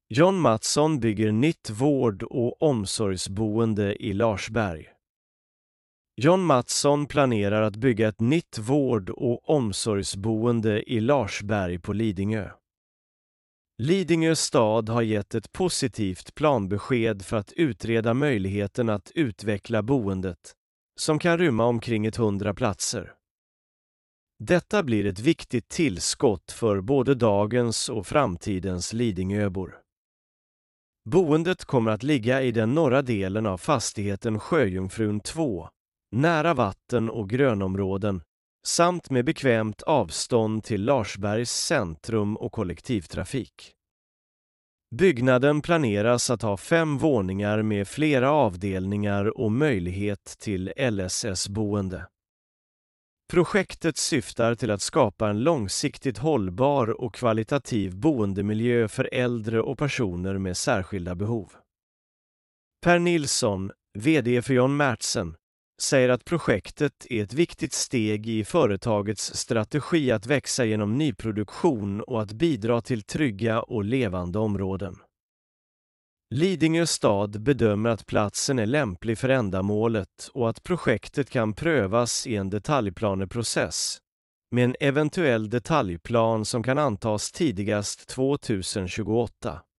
John Mattsson bygger nytt vård- och omsorgsboende i Larsberg. John Mattsson planerar att bygga ett nytt vård- och omsorgsboende i Larsberg på Lidingö. Lidingö stad har gett ett positivt planbesked för att utreda möjligheten att utveckla boendet, som kan rymma omkring 100 platser. Detta blir ett viktigt tillskott för både dagens och framtidens Lidingöbor. Boendet kommer att ligga i den norra delen av fastigheten Sjöjungfrun 2, nära vatten- och grönområden, samt med bekvämt avstånd till Larsbergs centrum och kollektivtrafik. Byggnaden planeras att ha 5 våningar med flera avdelningar och möjlighet till LSS-boende. Projektet syftar till att skapa en långsiktigt hållbar och kvalitativ boendemiljö för äldre och personer med särskilda behov. Per Nilsson, VD för John Mattsson, säger att projektet är ett viktigt steg i företagets strategi att växa genom nyproduktion och att bidra till trygga och levande områden. Lidingö stad bedömer att platsen är lämplig för ändamålet och att projektet kan prövas i en detaljplaneprocess, med en eventuell detaljplan som kan antas tidigast 2028.